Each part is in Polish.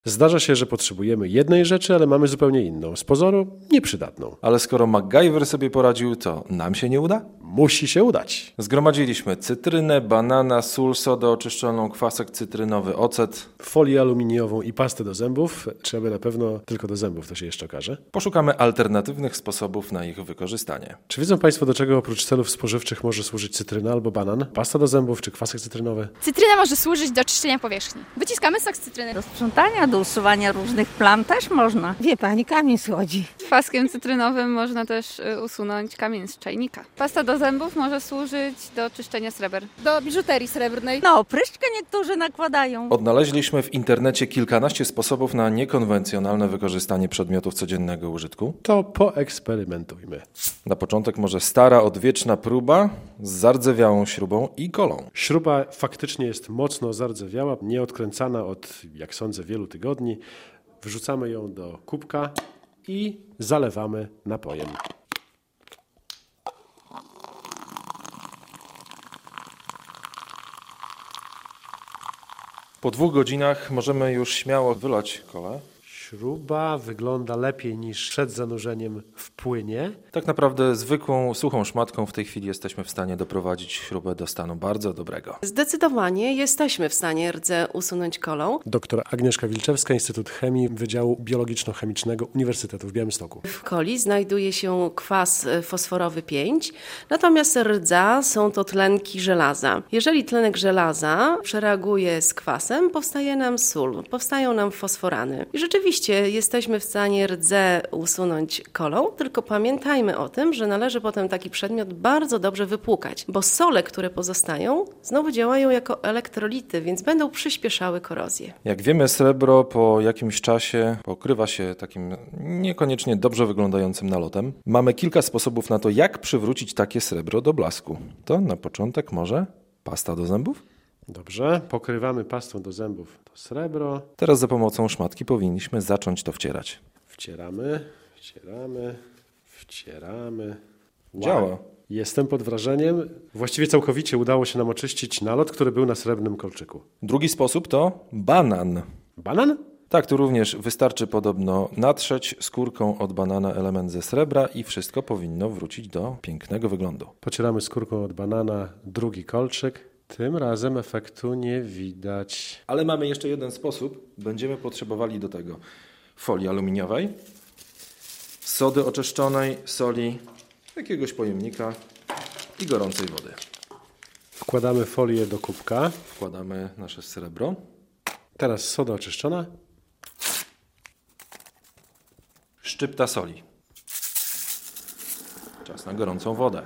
Zdarza się, że potrzebujemy jednej rzeczy, ale mamy zupełnie inną, z pozoru nieprzydatną. Ale skoro MacGyver sobie poradził, to nam się nie uda? Musi się udać. Zgromadziliśmy cytrynę, banana, sól, sodę oczyszczoną, kwasek cytrynowy, ocet. Folię aluminiową i pastę do zębów. Trzeba na pewno tylko do zębów, to się jeszcze okaże. Poszukamy alternatywnych sposobów na ich wykorzystanie. Czy wiedzą Państwo, do czego oprócz celów spożywczych może służyć cytryna albo banan? Pasta do zębów czy kwasek cytrynowy? Cytryna może służyć do czyszczenia powierzchni. Wyciskamy sok z cytryny. Do sprzątania, do usuwania różnych plam też można. Wie pani, kamień schodzi. Kwaskiem cytrynowym można też usunąć kamień z czajnika. Pasta do zębów może służyć do czyszczenia sreber. Do biżuterii srebrnej. No, opryszczkę niektórzy nakładają. Odnaleźliśmy w internecie kilkanaście sposobów na niekonwencjonalne wykorzystanie przedmiotów codziennego użytku. To poeksperymentujmy. Na początek może stara, odwieczna próba z zardzewiałą śrubą i kolą. Śruba faktycznie jest mocno zardzewiała, nieodkręcana od, jak sądzę, wielu tygodni. Wrzucamy ją do kubka i zalewamy napojem. Po 2 godzinach możemy już śmiało wylać kolę. Śruba wygląda lepiej niż przed zanurzeniem w płynie. Tak naprawdę zwykłą, suchą szmatką w tej chwili jesteśmy w stanie doprowadzić śrubę do stanu bardzo dobrego. Zdecydowanie jesteśmy w stanie rdze usunąć kolą. Doktor Agnieszka Wilczewska, Instytut Chemii, Wydziału Biologiczno-Chemicznego Uniwersytetu w Białymstoku. W coli znajduje się kwas fosforowy 5, natomiast rdza są to tlenki żelaza. Jeżeli tlenek żelaza przereaguje z kwasem, powstaje nam sól, powstają nam fosforany. I rzeczywiście jesteśmy w stanie rdzę usunąć kolą, tylko pamiętajmy o tym, że należy potem taki przedmiot bardzo dobrze wypłukać, bo sole, które pozostają, znowu działają jako elektrolity, więc będą przyspieszały korozję. Jak wiemy, srebro po jakimś czasie pokrywa się takim niekoniecznie dobrze wyglądającym nalotem. Mamy kilka sposobów na to, jak przywrócić takie srebro do blasku. To na początek może pasta do zębów? Dobrze, pokrywamy pastą do zębów to srebro. Teraz za pomocą szmatki powinniśmy zacząć to wcierać. Wcieramy. Wow. Działa. Jestem pod wrażeniem. Właściwie całkowicie udało się nam oczyścić nalot, który był na srebrnym kolczyku. Drugi sposób to banan. Banan? Tak, tu również wystarczy podobno natrzeć skórką od banana element ze srebra i wszystko powinno wrócić do pięknego wyglądu. Pocieramy skórką od banana drugi kolczyk. Tym razem efektu nie widać. Ale mamy jeszcze jeden sposób. Będziemy potrzebowali do tego folii aluminiowej, sody oczyszczonej, soli, jakiegoś pojemnika i gorącej wody. Wkładamy folię do kubka. Wkładamy nasze srebro. Teraz soda oczyszczona. Szczypta soli. Czas na gorącą wodę.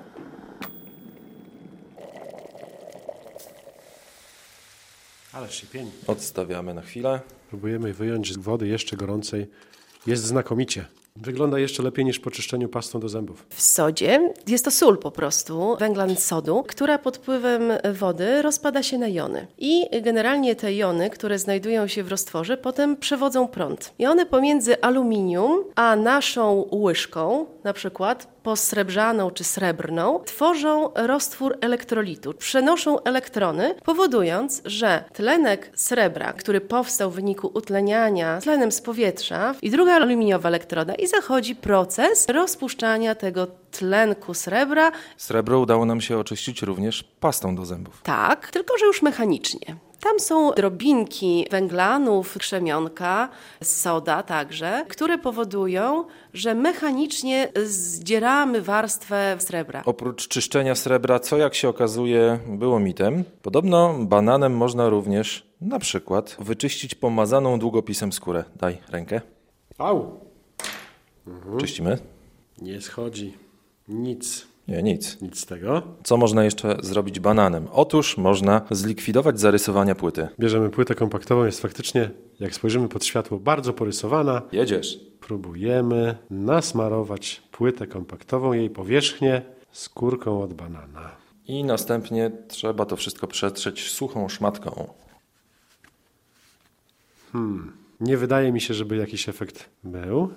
Ale szczypień. Odstawiamy na chwilę. Próbujemy wyjąć z wody jeszcze gorącej. Jest znakomicie. Wygląda jeszcze lepiej niż po czyszczeniu pastą do zębów. W sodzie jest to sól po prostu, węglan sodu, która pod wpływem wody rozpada się na jony. I generalnie te jony, które znajdują się w roztworze, potem przewodzą prąd. I one pomiędzy aluminium a naszą łyżką, na przykład posrebrzaną czy srebrną, tworzą roztwór elektrolitu. Przenoszą elektrony, powodując, że tlenek srebra, który powstał w wyniku utleniania tlenem z powietrza i druga aluminiowa elektroda i zachodzi proces rozpuszczania tego tlenku srebra. Srebro udało nam się oczyścić również pastą do zębów. Tak, tylko że już mechanicznie. Tam są drobinki węglanów, krzemionka, soda także, które powodują, że mechanicznie zdzieramy warstwę srebra. Oprócz czyszczenia srebra, co jak się okazuje było mitem, podobno bananem można również na przykład wyczyścić pomazaną długopisem skórę. Daj rękę. Au! Czyścimy? Nie schodzi. Nic. Nie, nic. Nic z tego. Co można jeszcze zrobić bananem? Otóż można zlikwidować zarysowania płyty. Bierzemy płytę kompaktową, jest faktycznie, jak spojrzymy pod światło, bardzo porysowana. Jedziesz. Próbujemy nasmarować płytę kompaktową, jej powierzchnię skórką od banana. I następnie trzeba to wszystko przetrzeć suchą szmatką. Nie wydaje mi się, żeby jakiś efekt był,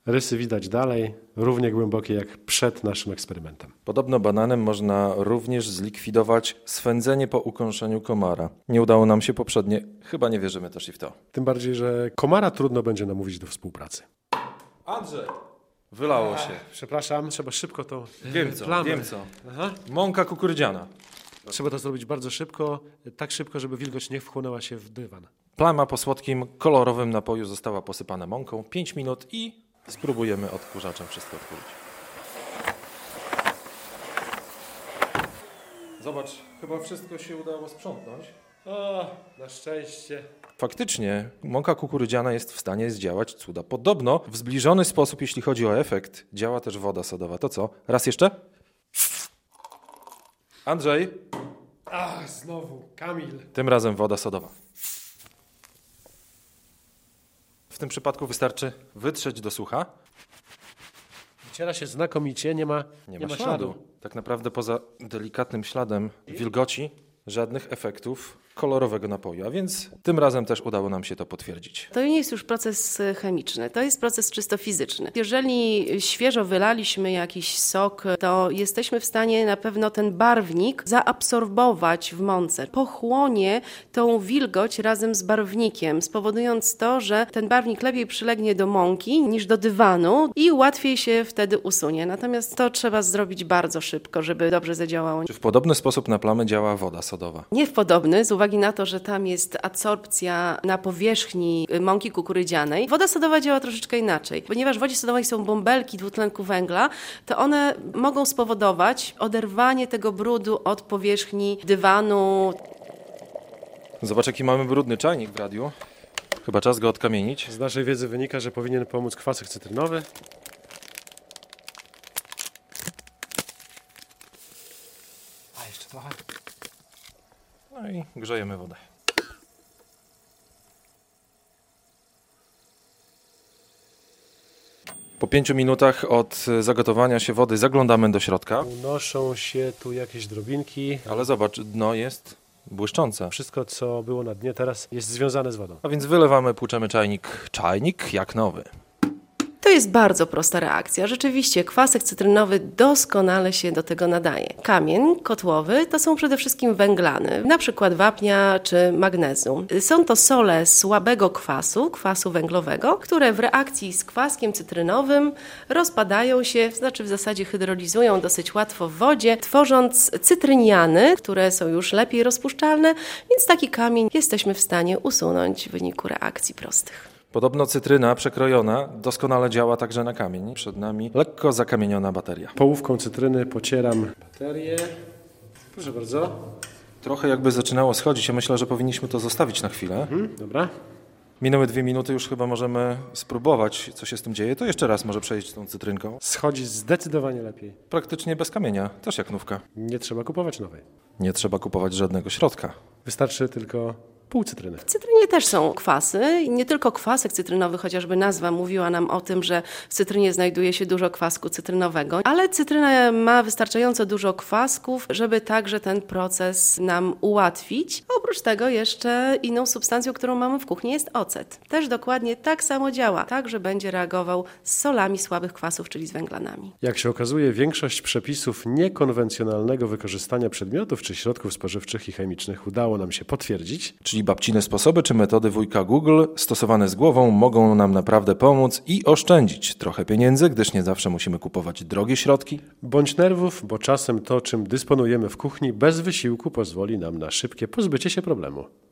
Rysy widać dalej, równie głębokie jak przed naszym eksperymentem. Podobno bananem można również zlikwidować swędzenie po ukąszeniu komara. Nie udało nam się poprzednie, chyba nie wierzymy też i w to. Tym bardziej, że komara trudno będzie namówić do współpracy. Andrzej! Wylało się. Przepraszam, trzeba szybko to Wiem co, plamę. wiem co. Aha. Mąka kukurydziana. Trzeba to zrobić bardzo szybko, tak szybko, żeby wilgoć nie wchłonęła się w dywan. Plama po słodkim, kolorowym napoju została posypana mąką. 5 minut i spróbujemy odkurzaczem wszystko odkurzyć. Zobacz, chyba wszystko się udało sprzątnąć. O, na szczęście. Faktycznie mąka kukurydziana jest w stanie zdziałać cuda. Podobno w zbliżony sposób, jeśli chodzi o efekt, działa też woda sodowa. To co? Raz jeszcze? Andrzej, Ach, znowu, Kamil. tym razem woda sodowa. W tym przypadku wystarczy wytrzeć do sucha. Wyciera się znakomicie, nie ma śladu. Tak naprawdę poza delikatnym śladem wilgoci żadnych efektów kolorowego napoju, a więc tym razem też udało nam się to potwierdzić. To nie jest już proces chemiczny, to jest proces czysto fizyczny. Jeżeli świeżo wylaliśmy jakiś sok, to jesteśmy w stanie na pewno ten barwnik zaabsorbować w mące. Pochłonie tą wilgoć razem z barwnikiem, spowodując to, że ten barwnik lepiej przylegnie do mąki niż do dywanu i łatwiej się wtedy usunie. Natomiast to trzeba zrobić bardzo szybko, żeby dobrze zadziałało. Czy w podobny sposób na plamę działa woda sodowa? Nie w podobny, z uwagi na to, że tam jest adsorpcja na powierzchni mąki kukurydzianej. Woda sodowa działa troszeczkę inaczej. Ponieważ w wodzie sodowej są bąbelki dwutlenku węgla, to one mogą spowodować oderwanie tego brudu od powierzchni dywanu. Zobacz, jaki mamy brudny czajnik w radiu. Chyba czas go odkamienić. Z naszej wiedzy wynika, że powinien pomóc kwasek cytrynowy. A jeszcze trochę. No i grzejemy wodę. Po 5 minutach od zagotowania się wody zaglądamy do środka. Unoszą się tu jakieś drobinki. Ale zobacz, dno jest błyszczące. Wszystko, co było na dnie teraz, jest związane z wodą. A więc wylewamy, płuczemy czajnik. Czajnik jak nowy. To jest bardzo prosta reakcja. Rzeczywiście kwasek cytrynowy doskonale się do tego nadaje. Kamień kotłowy to są przede wszystkim węglany, na przykład wapnia czy magnezu. Są to sole słabego kwasu węglowego, które w reakcji z kwaskiem cytrynowym rozpadają się, znaczy w zasadzie hydrolizują dosyć łatwo w wodzie, tworząc cytryniany, które są już lepiej rozpuszczalne, więc taki kamień jesteśmy w stanie usunąć w wyniku reakcji prostych. Podobno cytryna przekrojona doskonale działa także na kamień. Przed nami lekko zakamieniona bateria. Połówką cytryny pocieram baterię. Proszę bardzo. Trochę jakby zaczynało schodzić. Ja myślę, że powinniśmy to zostawić na chwilę. Dobra. Minęły 2 minuty, już chyba możemy spróbować, co się z tym dzieje. To jeszcze raz może przejść tą cytrynką. Schodzi zdecydowanie lepiej. Praktycznie bez kamienia, też jak nówka. Nie trzeba kupować nowej. Nie trzeba kupować żadnego środka. Wystarczy tylko pół cytryny. W cytrynie też są kwasy i nie tylko kwasek cytrynowy, chociażby nazwa mówiła nam o tym, że w cytrynie znajduje się dużo kwasku cytrynowego, ale cytryna ma wystarczająco dużo kwasków, żeby także ten proces nam ułatwić. Oprócz tego jeszcze inną substancją, którą mamy w kuchni jest ocet. Też dokładnie tak samo działa, tak, że będzie reagował z solami słabych kwasów, czyli z węglanami. Jak się okazuje, większość przepisów niekonwencjonalnego wykorzystania przedmiotów czy środków spożywczych i chemicznych udało nam się potwierdzić. Czyli babcine sposoby czy metody wujka Google stosowane z głową mogą nam naprawdę pomóc i oszczędzić trochę pieniędzy, gdyż nie zawsze musimy kupować drogie środki. Bądź nerwów, bo czasem to, czym dysponujemy w kuchni, bez wysiłku pozwoli nam na szybkie pozbycie się problemu.